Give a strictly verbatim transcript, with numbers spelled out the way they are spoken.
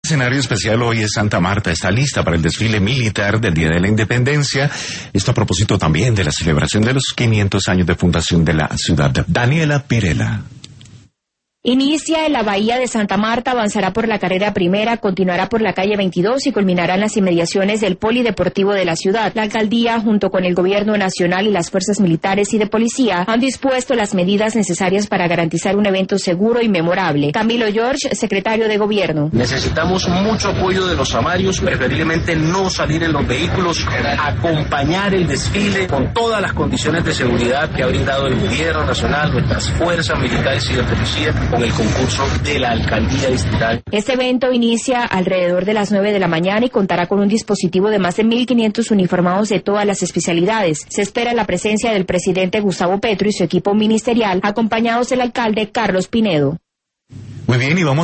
Escenario especial hoy es Santa Marta, está lista para el desfile militar del Día de la Independencia. Esto a propósito también de la celebración de los quinientos años de fundación de la ciudad. Daniela Pirela. Inicia en la bahía de Santa Marta, avanzará por la carrera primera, continuará por la calle veintidós y culminará en las inmediaciones del polideportivo de la ciudad. La alcaldía, junto con el gobierno nacional y las fuerzas militares y de policía, han dispuesto las medidas necesarias para garantizar un evento seguro y memorable. Camilo George, secretario de gobierno. Necesitamos mucho apoyo de los samarios, preferiblemente no salir en los vehículos, acompañar el desfile con todas las condiciones de seguridad que ha brindado el gobierno nacional, nuestras fuerzas militares y de policía, con el concurso de la alcaldía distrital. Este evento inicia alrededor de las nueve de la mañana y contará con un dispositivo de más de mil quinientos uniformados de todas las especialidades. Se espera la presencia del presidente Gustavo Petro y su equipo ministerial, acompañados del alcalde Carlos Pinedo. Muy bien, y vamos